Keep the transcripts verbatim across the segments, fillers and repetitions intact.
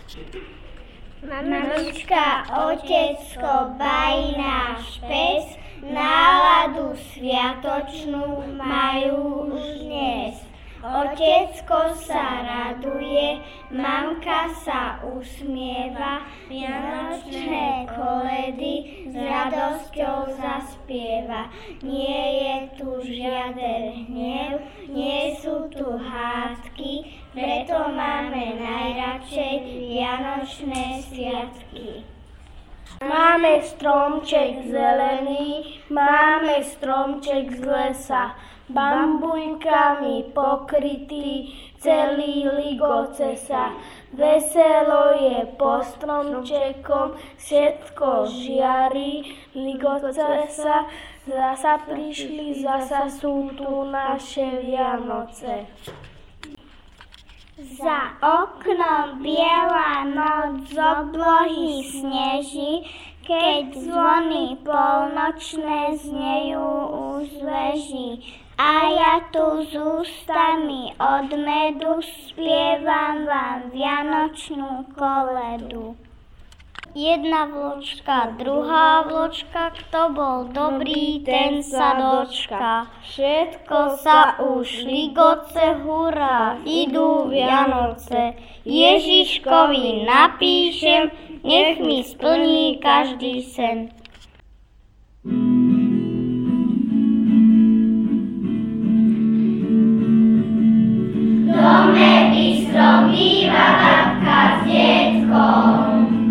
Mamička, otecko, bají náš pes, náladu sviatočnú majú už dnes. Otecko sa raduje, mamka sa usmieva, vianočné koledy s radosťou zaspieva. Nie je tu žiaden hnev, nie sú tu hádky, preto máme najradšej vianočné sviatky. Máme stromček zelený, máme stromček z lesa, bambujkami pokrytý, celý ligoce sa. Veselo je po stromčekom, všetko žiari, ligoce sa. Zasa prišli, zasa sú tu naše Vianoce. Za oknom biela noc z oblohy sneží, keď zvony polnočné znejú už veží. A ja tu s ústami od medu spievam vám vianočnú koledu. Jedna vločka, druhá vločka, kto bol dobrý, ten sa dočka. Všetko sa už ligoce, hurá, idú Vianoce. Ježiškovi napíšem, nech mi splní každý sen. V dome bystrom býva babka s detkom.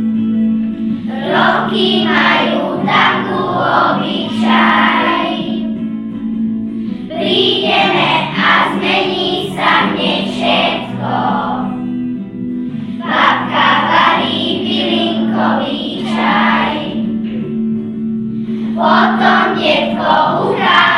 Roky majú takú obyčaj. Prídeme a zmení sa hneď všetko. Babka varí bylinkový čaj. Potom detko uká